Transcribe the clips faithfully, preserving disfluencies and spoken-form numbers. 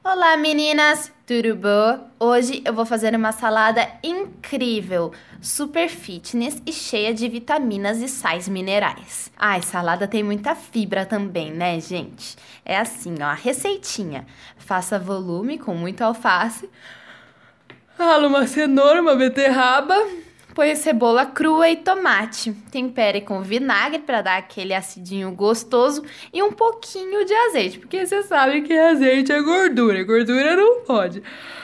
Olá meninas, tudo bom? Hoje eu vou fazer uma salada incrível, super fitness e cheia de vitaminas e sais minerais. Ai, salada tem muita fibra também, né, gente? É assim, ó, a receitinha. Faça volume com muita alface, rala uma cenoura, uma beterraba, põe cebola crua e tomate. Tempere com vinagre para dar aquele acidinho gostoso e um pouquinho de azeite, porque você sabe que azeite é gordura, gordura não pode.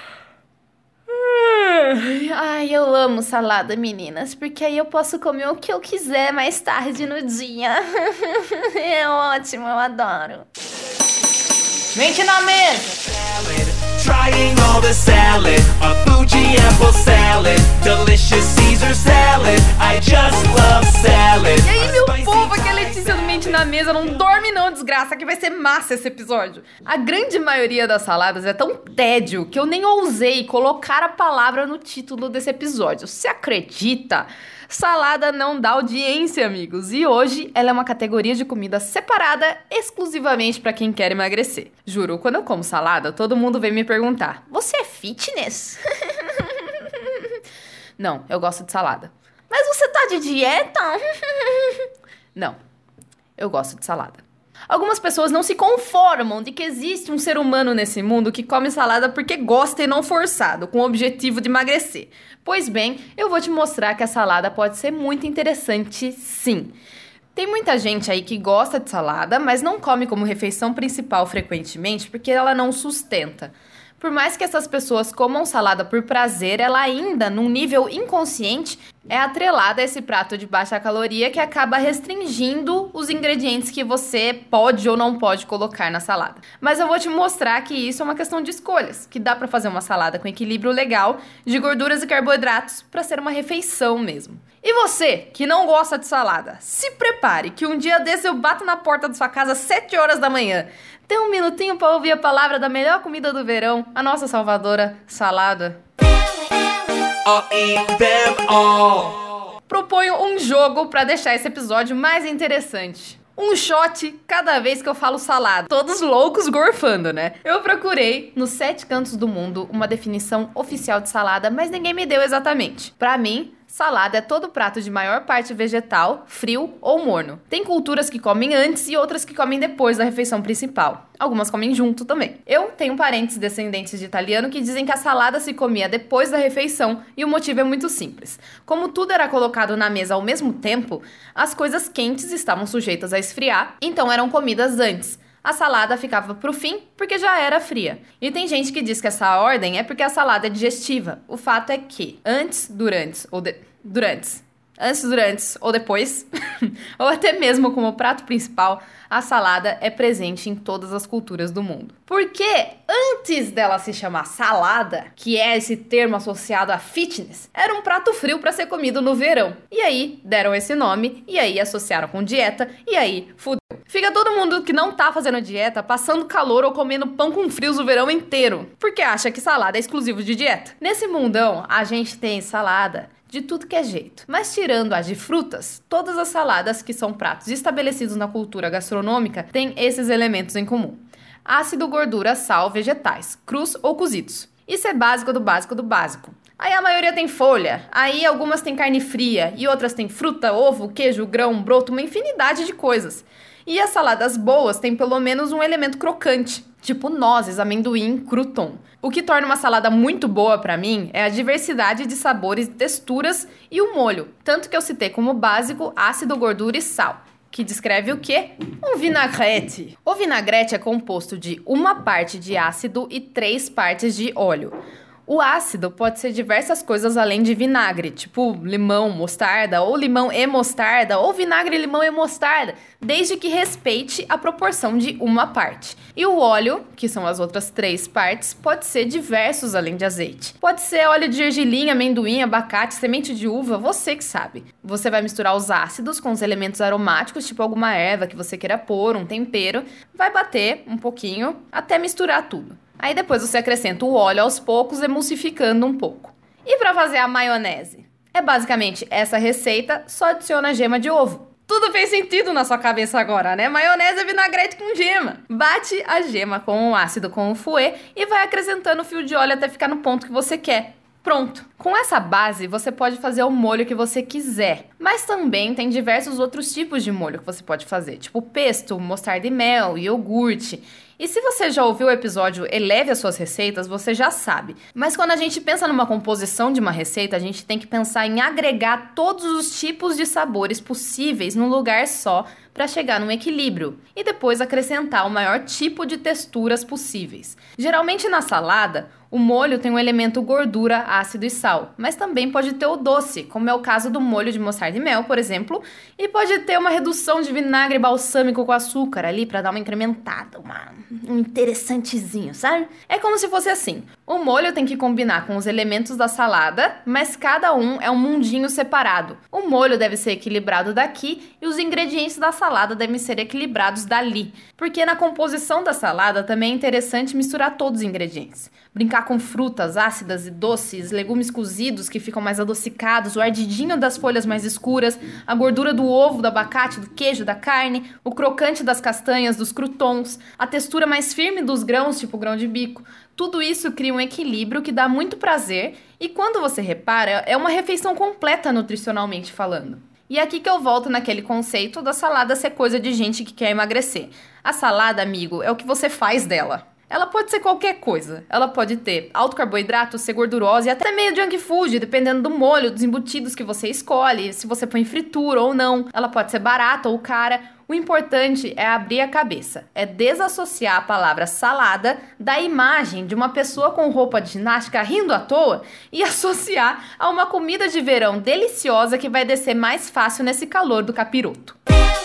Ai, eu amo salada, meninas, porque aí eu posso comer o que eu quiser mais tarde no dia. É ótimo, eu adoro. Mente na mesa! Trying all the salad, a Fuji apple salad, delicious Caesar salad, I just love salad. E aí, meu povo, aqui é a Letícia do Mente na Mesa. Não dorme não, desgraça, que vai ser massa esse episódio. A grande maioria das saladas é tão tédio que eu nem ousei colocar a palavra no título desse episódio. Você acredita? Salada não dá audiência, amigos. E hoje ela é uma categoria de comida separada exclusivamente pra quem quer emagrecer. Juro, quando eu como salada, todo mundo vem me perguntar: você é fitness? Não, eu gosto de salada. Mas você tá de dieta? Não, eu gosto de salada. Algumas pessoas não se conformam de que existe um ser humano nesse mundo que come salada porque gosta e não forçado, com o objetivo de emagrecer. Pois bem, eu vou te mostrar que a salada pode ser muito interessante, sim. Tem muita gente aí que gosta de salada, mas não come como refeição principal frequentemente porque ela não sustenta. Por mais que essas pessoas comam salada por prazer, ela ainda, num nível inconsciente, é atrelada a esse prato de baixa caloria que acaba restringindo os ingredientes que você pode ou não pode colocar na salada. Mas eu vou te mostrar que isso é uma questão de escolhas, que dá pra fazer uma salada com equilíbrio legal de gorduras e carboidratos pra ser uma refeição mesmo. E você, que não gosta de salada, se prepare que um dia desse eu bato na porta da sua casa às sete horas da manhã. Tem um minutinho pra ouvir a palavra da melhor comida do verão, a nossa salvadora, salada. I'll eat them all. Proponho um jogo pra deixar esse episódio mais interessante. Um shot cada vez que eu falo salada. Todos loucos gorfando, né? Eu procurei nos sete cantos do mundo uma definição oficial de salada, mas ninguém me deu exatamente. Pra mim, salada é todo prato de maior parte vegetal, frio ou morno. Tem culturas que comem antes e outras que comem depois da refeição principal. Algumas comem junto também. Eu tenho parentes descendentes de italiano que dizem que a salada se comia depois da refeição e o motivo é muito simples. Como tudo era colocado na mesa ao mesmo tempo, as coisas quentes estavam sujeitas a esfriar, então eram comidas antes. A salada ficava pro fim porque já era fria. E tem gente que diz que essa ordem é porque a salada é digestiva. O fato é que antes, durante ou de... durante, antes, durante ou depois, ou até mesmo como prato principal, a salada é presente em todas as culturas do mundo. Porque antes dela se chamar salada, que é esse termo associado a fitness, era um prato frio para ser comido no verão. E aí deram esse nome, e aí associaram com dieta, e aí fudeu. Fica todo mundo que não tá fazendo dieta passando calor ou comendo pão com frios o verão inteiro, porque acha que salada é exclusivo de dieta. Nesse mundão, a gente tem salada de tudo que é jeito. Mas tirando as de frutas, todas as saladas que são pratos estabelecidos na cultura gastronômica têm esses elementos em comum: ácido, gordura, sal, vegetais, crus ou cozidos. Isso é básico do básico do básico. Aí a maioria tem folha, aí algumas têm carne fria e outras têm fruta, ovo, queijo, grão, broto, uma infinidade de coisas. E as saladas boas têm pelo menos um elemento crocante, tipo nozes, amendoim, crouton. O que torna uma salada muito boa pra mim é a diversidade de sabores, texturas e o molho. Tanto que eu citei como básico ácido, gordura e sal, que descreve o quê? Um vinagrete. O vinagrete é composto de uma parte de ácido e três partes de óleo. O ácido pode ser diversas coisas além de vinagre, tipo limão, mostarda, ou limão e mostarda, ou vinagre, limão e mostarda, desde que respeite a proporção de uma parte. E o óleo, que são as outras três partes, pode ser diversos além de azeite. Pode ser óleo de gergelim, amendoim, abacate, semente de uva, você que sabe. Você vai misturar os ácidos com os elementos aromáticos, tipo alguma erva que você queira pôr, um tempero, vai bater um pouquinho até misturar tudo. Aí depois você acrescenta o óleo aos poucos, emulsificando um pouco. E para fazer a maionese? É basicamente essa receita, só adiciona gema de ovo. Tudo fez sentido na sua cabeça agora, né? Maionese é vinagrete com gema. Bate a gema com o ácido com o fouet e vai acrescentando o fio de óleo até ficar no ponto que você quer. Pronto! Com essa base, você pode fazer o molho que você quiser. Mas também tem diversos outros tipos de molho que você pode fazer, tipo pesto, mostarda e mel, iogurte. E se você já ouviu o episódio Eleve as Suas Receitas, você já sabe. Mas quando a gente pensa numa composição de uma receita, a gente tem que pensar em agregar todos os tipos de sabores possíveis num lugar só para chegar num equilíbrio. E depois acrescentar o maior tipo de texturas possíveis. Geralmente na salada, o molho tem o elemento gordura, ácido e sal, mas também pode ter o doce, como é o caso do molho de mostarda e mel, por exemplo, e pode ter uma redução de vinagre balsâmico com açúcar ali para dar uma incrementada, uma, um interessantezinho, sabe? É como se fosse assim, o molho tem que combinar com os elementos da salada, mas cada um é um mundinho separado. O molho deve ser equilibrado daqui e os ingredientes da salada devem ser equilibrados dali, porque na composição da salada também é interessante misturar todos os ingredientes. Brincar com frutas ácidas e doces, legumes cozidos que ficam mais adocicados, o ardidinho das folhas mais escuras, a gordura do ovo, do abacate, do queijo, da carne, o crocante das castanhas, dos croutons, a textura mais firme dos grãos, tipo grão de bico. Tudo isso cria um equilíbrio que dá muito prazer e quando você repara, é uma refeição completa nutricionalmente falando. E é aqui que eu volto naquele conceito da salada ser coisa de gente que quer emagrecer. A salada, amigo, é o que você faz dela. Ela pode ser qualquer coisa. Ela pode ter alto carboidrato, ser gordurosa e até meio junk food, dependendo do molho, dos embutidos que você escolhe, se você põe fritura ou não. Ela pode ser barata ou cara. O importante é abrir a cabeça, é desassociar a palavra salada da imagem de uma pessoa com roupa de ginástica rindo à toa e associar a uma comida de verão deliciosa que vai descer mais fácil nesse calor do capiroto.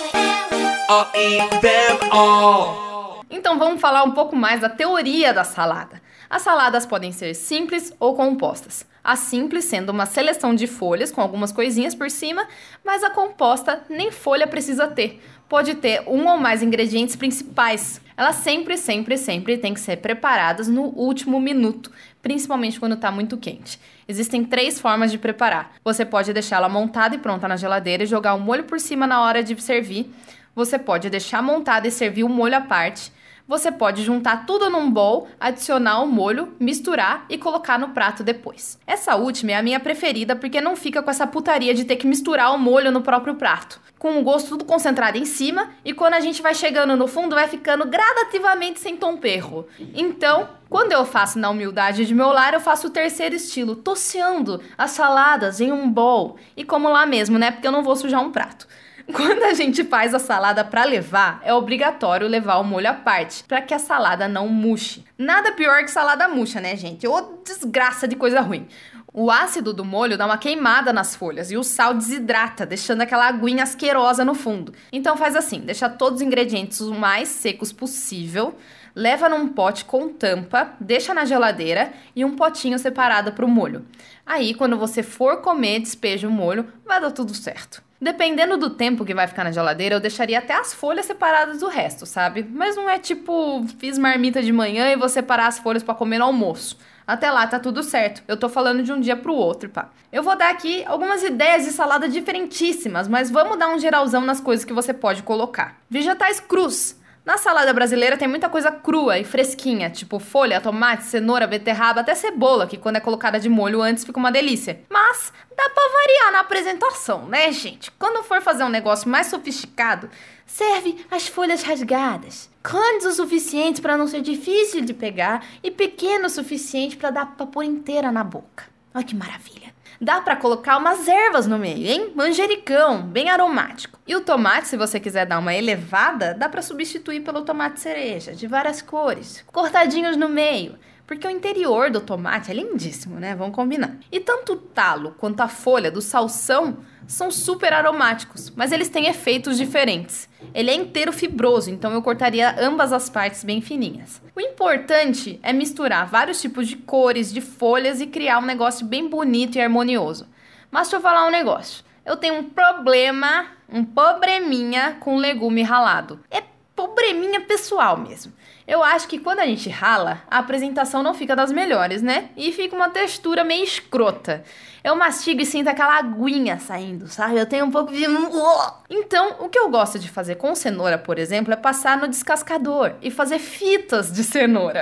I'll eat them all. Então vamos falar um pouco mais da teoria da salada. As saladas podem ser simples ou compostas. A simples sendo uma seleção de folhas com algumas coisinhas por cima, mas a composta nem folha precisa ter. Pode ter um ou mais ingredientes principais. Elas sempre, sempre, sempre têm que ser preparadas no último minuto, principalmente quando está muito quente. Existem três formas de preparar. Você pode deixar ela montada e pronta na geladeira e jogar o molho por cima na hora de servir. Você pode deixar montada e servir o molho à parte. Você pode juntar tudo num bowl, adicionar o molho, misturar e colocar no prato depois. Essa última é a minha preferida porque não fica com essa putaria de ter que misturar o molho no próprio prato. Com o gosto tudo concentrado em cima e quando a gente vai chegando no fundo vai ficando gradativamente sem tom perro. Então, quando eu faço na humildade de meu lar, eu faço o terceiro estilo, toceando as saladas em um bowl. E como lá mesmo, né? Porque eu não vou sujar um prato. Quando a gente faz a salada para levar, é obrigatório levar o molho à parte, para que a salada não murche. Nada pior que salada murcha, né, gente? Ô desgraça de coisa ruim. O ácido do molho dá uma queimada nas folhas e o sal desidrata, deixando aquela aguinha asquerosa no fundo. Então faz assim, deixa todos os ingredientes o mais secos possível, leva num pote com tampa, deixa na geladeira e um potinho separado para o molho. Aí, quando você for comer, despeja o molho, vai dar tudo certo. Dependendo do tempo que vai ficar na geladeira, eu deixaria até as folhas separadas do resto, sabe? Mas não é tipo, fiz marmita de manhã e vou separar as folhas para comer no almoço. Até lá tá tudo certo. Eu tô falando de um dia pro outro, pá. Eu vou dar aqui algumas ideias de salada diferentíssimas, mas vamos dar um geralzão nas coisas que você pode colocar. Vegetais crus. Na salada brasileira tem muita coisa crua e fresquinha, tipo folha, tomate, cenoura, beterraba, até cebola, que quando é colocada de molho antes fica uma delícia. Mas dá pra variar na apresentação, né, gente? Quando for fazer um negócio mais sofisticado, serve as folhas rasgadas, grandes o suficiente para não ser difícil de pegar e pequeno o suficiente para dar pra pôr inteira na boca. Olha que maravilha! Dá pra colocar umas ervas no meio, hein? Manjericão, bem aromático. E o tomate, se você quiser dar uma elevada, dá pra substituir pelo tomate cereja, de várias cores, cortadinhos no meio. Porque o interior do tomate é lindíssimo, né? Vamos combinar. E tanto o talo quanto a folha do salsão são super aromáticos, mas eles têm efeitos diferentes. Ele é inteiro fibroso, então eu cortaria ambas as partes bem fininhas. O importante é misturar vários tipos de cores, de folhas e criar um negócio bem bonito e harmonioso. Mas deixa eu falar um negócio. Eu tenho um problema, um probleminha com legume ralado. É probleminha pessoal mesmo. Eu acho que quando a gente rala, a apresentação não fica das melhores, né? E fica uma textura meio escrota. Eu mastigo e sinto aquela aguinha saindo, sabe? Eu tenho um pouco de... Então, o que eu gosto de fazer com cenoura, por exemplo, é passar no descascador e fazer fitas de cenoura.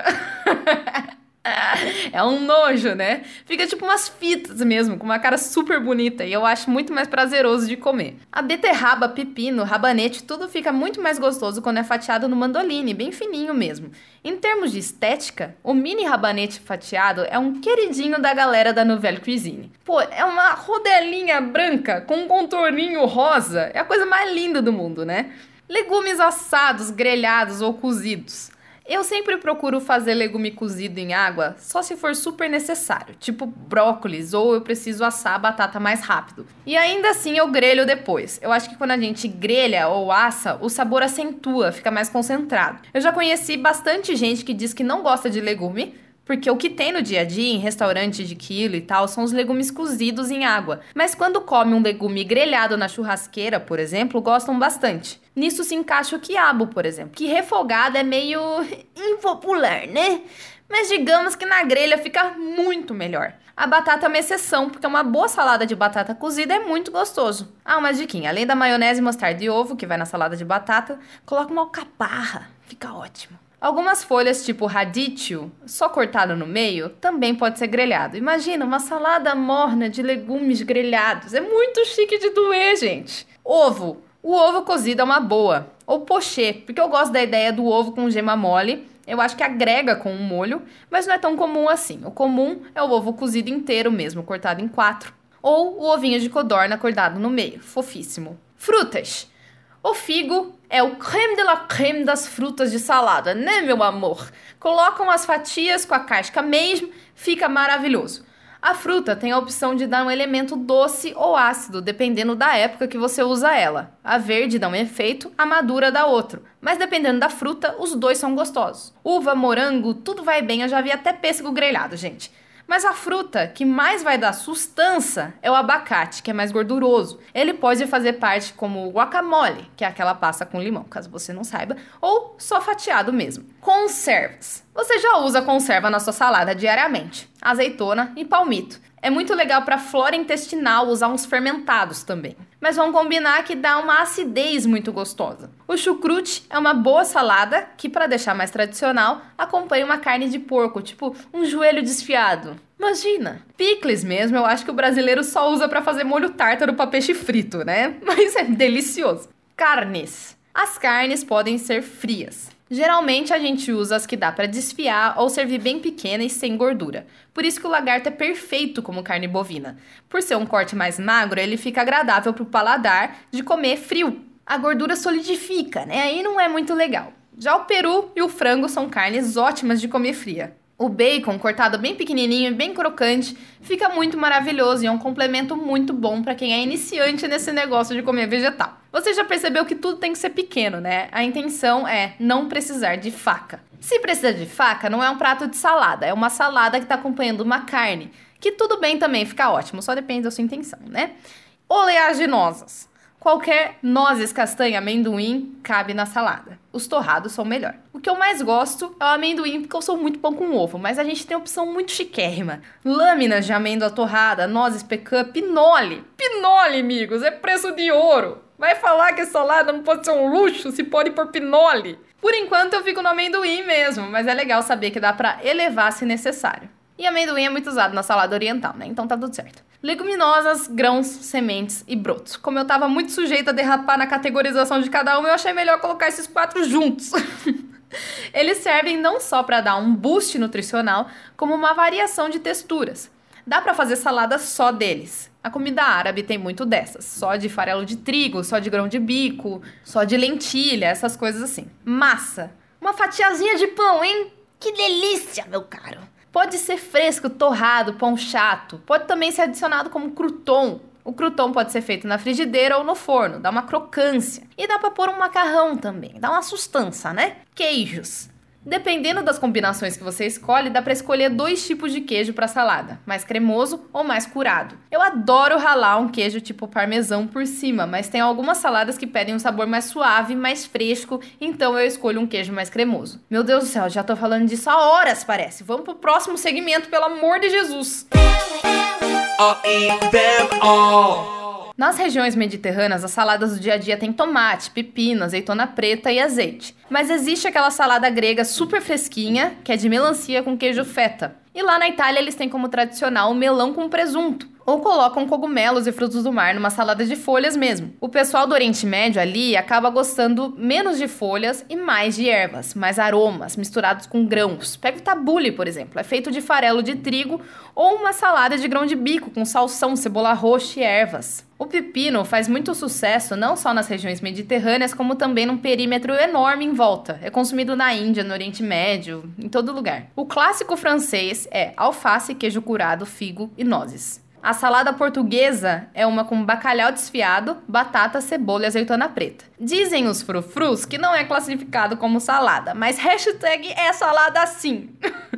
É um nojo, né? Fica tipo umas fitas mesmo, com uma cara super bonita, e eu acho muito mais prazeroso de comer. A beterraba, pepino, rabanete, tudo fica muito mais gostoso quando é fatiado no mandoline, bem fininho mesmo. Em termos de estética, o mini rabanete fatiado é um queridinho da galera da Nouvelle Cuisine. Pô, é uma rodelinha branca com um contorninho rosa, é a coisa mais linda do mundo, né? Legumes assados, grelhados ou cozidos. Eu sempre procuro fazer legume cozido em água só se for super necessário, tipo brócolis, ou eu preciso assar a batata mais rápido. E ainda assim eu grelho depois. Eu acho que quando a gente grelha ou assa, o sabor acentua, fica mais concentrado. Eu já conheci bastante gente que diz que não gosta de legume, porque o que tem no dia a dia, em restaurante de quilo e tal, são os legumes cozidos em água. Mas quando come um legume grelhado na churrasqueira, por exemplo, gostam bastante. Nisso se encaixa o quiabo, por exemplo, que refogado é meio impopular, né? Mas digamos que na grelha fica muito melhor. A batata é uma exceção, porque uma boa salada de batata cozida é muito gostoso. Ah, uma diquinha, além da maionese, mostarda e ovo, que vai na salada de batata, coloca uma alcaparra, fica ótimo. Algumas folhas tipo radicchio, só cortado no meio, também pode ser grelhado. Imagina, uma salada morna de legumes grelhados. É muito chique de doer, gente. Ovo. O ovo cozido é uma boa. Ou pochê, porque eu gosto da ideia do ovo com gema mole. Eu acho que agrega com um molho, mas não é tão comum assim. O comum é o ovo cozido inteiro mesmo, cortado em quatro. Ou o ovinho de codorna cortado no meio. Fofíssimo. Frutas. O figo é o crème de la crème das frutas de salada, né, meu amor? Colocam as fatias com a casca mesmo, fica maravilhoso. A fruta tem a opção de dar um elemento doce ou ácido, dependendo da época que você usa ela. A verde dá um efeito, a madura dá outro. Mas dependendo da fruta, os dois são gostosos. Uva, morango, tudo vai bem, eu já vi até pêssego grelhado, gente. Mas a fruta que mais vai dar sustância é o abacate, que é mais gorduroso. Ele pode fazer parte como o guacamole, que é aquela pasta com limão, caso você não saiba, ou só fatiado mesmo. Conservas. Você já usa conserva na sua salada diariamente. Azeitona e palmito. É muito legal para flora intestinal usar uns fermentados também. Mas vamos combinar que dá uma acidez muito gostosa. O chucrute é uma boa salada que, para deixar mais tradicional, acompanha uma carne de porco, tipo um joelho desfiado. Imagina! Picles mesmo, eu acho que o brasileiro só usa para fazer molho tártaro para peixe frito, né? Mas é delicioso. Carnes. As carnes podem ser frias. Geralmente a gente usa as que dá para desfiar ou servir bem pequena e sem gordura. Por isso que o lagarto é perfeito como carne bovina. Por ser um corte mais magro, ele fica agradável para o paladar de comer frio. A gordura solidifica, né? Aí não é muito legal. Já o peru e o frango são carnes ótimas de comer fria. O bacon, cortado bem pequenininho e bem crocante, fica muito maravilhoso e é um complemento muito bom para quem é iniciante nesse negócio de comer vegetal. Você já percebeu que tudo tem que ser pequeno, né? A intenção é não precisar de faca. Se precisa de faca, não é um prato de salada, é uma salada que está acompanhando uma carne, que tudo bem também, fica ótimo, só depende da sua intenção, né? Oleaginosas. Qualquer nozes, castanha, amendoim cabe na salada. Os torrados são melhor. O que eu mais gosto é o amendoim, porque eu sou muito pão com ovo, mas a gente tem opção muito chiquérrima. Lâminas de amêndoa torrada, nozes pecan, pinole. Pinole, amigos, é preço de ouro. Vai falar que salada não pode ser um luxo se pode pôr pinole. Por enquanto eu fico no amendoim mesmo, mas é legal saber que dá pra elevar se necessário. E amendoim é muito usado na salada oriental, né? Então tá tudo certo. Leguminosas, grãos, sementes e brotos. Como eu tava muito sujeita a derrapar na categorização de cada um, eu achei melhor colocar esses quatro juntos. Eles servem não só para dar um boost nutricional, como uma variação de texturas. Dá para fazer salada só deles. A comida árabe tem muito dessas. Só de farelo de trigo, só de grão de bico, só de lentilha, essas coisas assim. Massa. Uma fatiazinha de pão, hein? Que delícia, meu caro. Pode ser fresco, torrado, pão chato. Pode também ser adicionado como crouton. O crouton pode ser feito na frigideira ou no forno, dá uma crocância. E dá pra pôr um macarrão também, dá uma sustância, né? Queijos. Dependendo das combinações que você escolhe, dá pra escolher dois tipos de queijo pra salada, mais cremoso ou mais curado. Eu adoro ralar um queijo tipo parmesão por cima, mas tem algumas saladas que pedem um sabor mais suave, mais fresco, então eu escolho um queijo mais cremoso. Meu Deus do céu, já tô falando disso há horas, parece. Vamos pro próximo segmento, pelo amor de Jesus! I'll eat them all. Nas regiões mediterrâneas, as saladas do dia a dia têm tomate, pepino, azeitona preta e azeite. Mas existe aquela salada grega super fresquinha, que é de melancia com queijo feta. E lá na Itália eles têm como tradicional o melão com presunto. Ou colocam cogumelos e frutos do mar numa salada de folhas mesmo. O pessoal do Oriente Médio ali acaba gostando menos de folhas e mais de ervas, mais aromas, misturados com grãos. Pega o tabule, por exemplo, é feito de farelo de trigo ou uma salada de grão de bico com salsão, cebola roxa e ervas. O pepino faz muito sucesso não só nas regiões mediterrâneas, como também num perímetro enorme em volta. É consumido na Índia, no Oriente Médio, em todo lugar. O clássico francês é alface, queijo curado, figo e nozes. A salada portuguesa é uma com bacalhau desfiado, batata, cebola e azeitona preta. Dizem os frufrus que não é classificado como salada, mas hashtag é salada sim.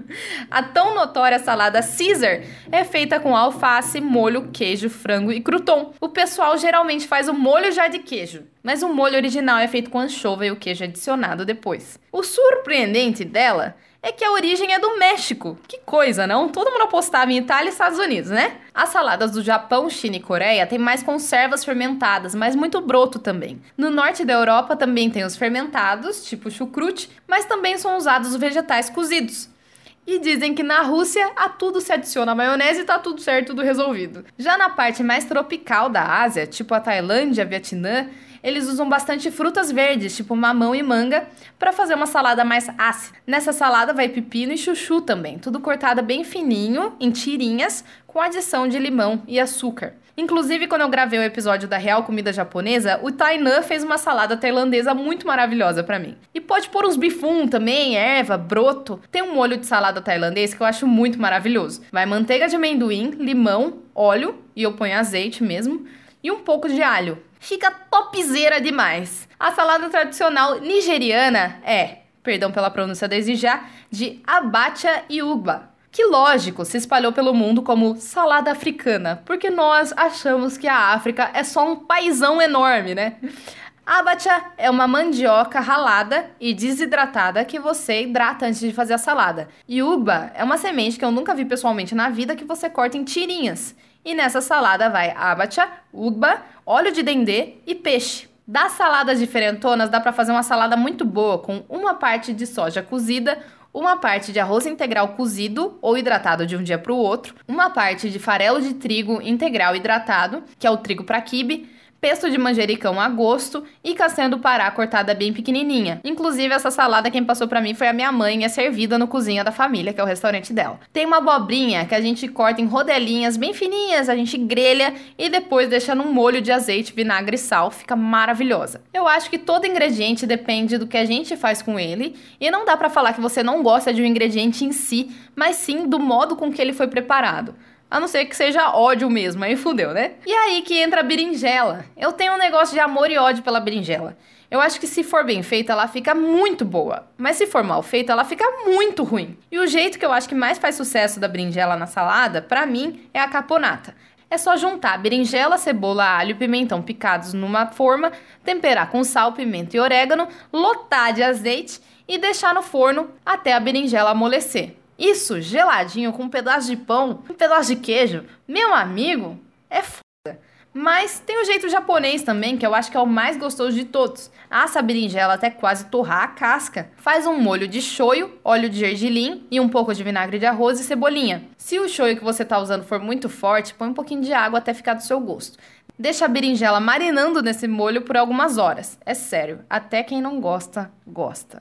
A tão notória salada Caesar é feita com alface, molho, queijo, frango e crouton. O pessoal geralmente faz o molho já de queijo, mas o molho original é feito com anchova e o queijo é adicionado depois. O surpreendente dela é que a origem é do México. Que coisa, não? Todo mundo apostava em Itália e Estados Unidos, né? As saladas do Japão, China e Coreia têm mais conservas fermentadas, mas muito broto também. No norte da Europa também tem os fermentados, tipo chucrute, mas também são usados os vegetais cozidos. E dizem que na Rússia a tudo se adiciona maionese e tá tudo certo, tudo resolvido. Já na parte mais tropical da Ásia, tipo a Tailândia, Vietnã, eles usam bastante frutas verdes, tipo mamão e manga, para fazer uma salada mais ácida. Nessa salada vai pepino e chuchu também, tudo cortado bem fininho, em tirinhas, com adição de limão e açúcar. Inclusive, quando eu gravei o episódio da Real Comida Japonesa, o Tainan fez uma salada tailandesa muito maravilhosa pra mim. E pode pôr uns bifum também, erva, broto. Tem um molho de salada tailandês que eu acho muito maravilhoso. Vai manteiga de amendoim, limão, óleo, e eu ponho azeite mesmo, e um pouco de alho. Fica topzera demais. A salada tradicional nigeriana é, perdão pela pronúncia desde já, de abacha e ugba, que lógico se espalhou pelo mundo como salada africana, porque nós achamos que a África é só um paizão enorme, né? Abacha é uma mandioca ralada e desidratada que você hidrata antes de fazer a salada. E ugba é uma semente que eu nunca vi pessoalmente na vida que você corta em tirinhas. E nessa salada vai abacha, ugba, óleo de dendê e peixe. Das saladas diferentonas dá pra fazer uma salada muito boa com uma parte de soja cozida, uma parte de arroz integral cozido ou hidratado de um dia para o outro, uma parte de farelo de trigo integral hidratado, que é o trigo para quibe, pesto de manjericão a gosto e castanha do Pará cortada bem pequenininha. Inclusive, essa salada quem passou pra mim foi a minha mãe e é servida no Cozinha da Família, que é o restaurante dela. Tem uma abobrinha que a gente corta em rodelinhas bem fininhas, a gente grelha e depois deixa num molho de azeite, vinagre e sal. Fica maravilhosa. Eu acho que todo ingrediente depende do que a gente faz com ele e não dá pra falar que você não gosta de um ingrediente em si, mas sim do modo com que ele foi preparado. A não ser que seja ódio mesmo, aí fudeu, né? E aí que entra a berinjela. Eu tenho um negócio de amor e ódio pela berinjela. Eu acho que se for bem feita, ela fica muito boa. Mas se for mal feita, ela fica muito ruim. E o jeito que eu acho que mais faz sucesso da berinjela na salada, pra mim, é a caponata. É só juntar berinjela, cebola, alho e pimentão picados numa forma, temperar com sal, pimenta e orégano, lotar de azeite e deixar no forno até a berinjela amolecer. Isso, geladinho, com um pedaço de pão, um pedaço de queijo, meu amigo, é foda. Mas tem o jeito japonês também, que eu acho que é o mais gostoso de todos. Assa a berinjela até quase torrar a casca. Faz um molho de shoyu, óleo de gergelim e um pouco de vinagre de arroz e cebolinha. Se o shoyu que você tá usando for muito forte, põe um pouquinho de água até ficar do seu gosto. Deixa a berinjela marinando nesse molho por algumas horas. É sério, até quem não gosta, gosta.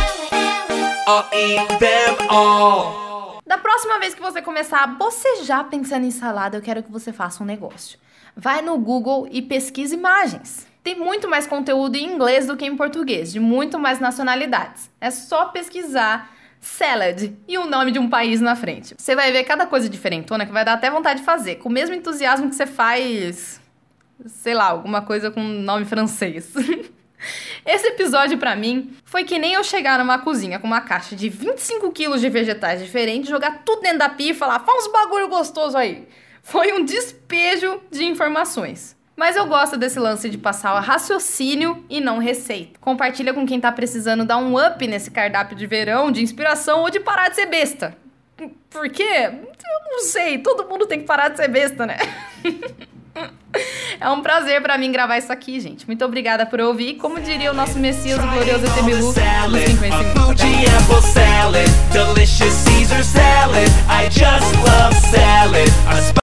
I'll eat them all. Da próxima vez que você começar a bocejar pensando em salada, eu quero que você faça um negócio. Vai no Google e pesquisa imagens. Tem muito mais conteúdo em inglês do que em português, de muito mais nacionalidades. É só pesquisar salad e o nome de um país na frente. Você vai ver cada coisa diferentona que vai dar até vontade de fazer, com o mesmo entusiasmo que você faz, sei lá, alguma coisa com nome francês. Esse episódio, pra mim, foi que nem eu chegar numa cozinha com uma caixa de vinte e cinco quilos de vegetais diferentes, jogar tudo dentro da pia e falar, faz uns bagulho gostoso aí. Foi um despejo de informações. Mas eu gosto desse lance de passar o raciocínio e não receita. Compartilha com quem tá precisando dar um up nesse cardápio de verão, de inspiração ou de parar de ser besta. Por quê? Eu não sei, todo mundo tem que parar de ser besta, né? É um prazer pra mim gravar isso aqui, gente. Muito obrigada por ouvir. Como diria o nosso Messias, o glorioso E T Bilu, nos cinquenta e cinco.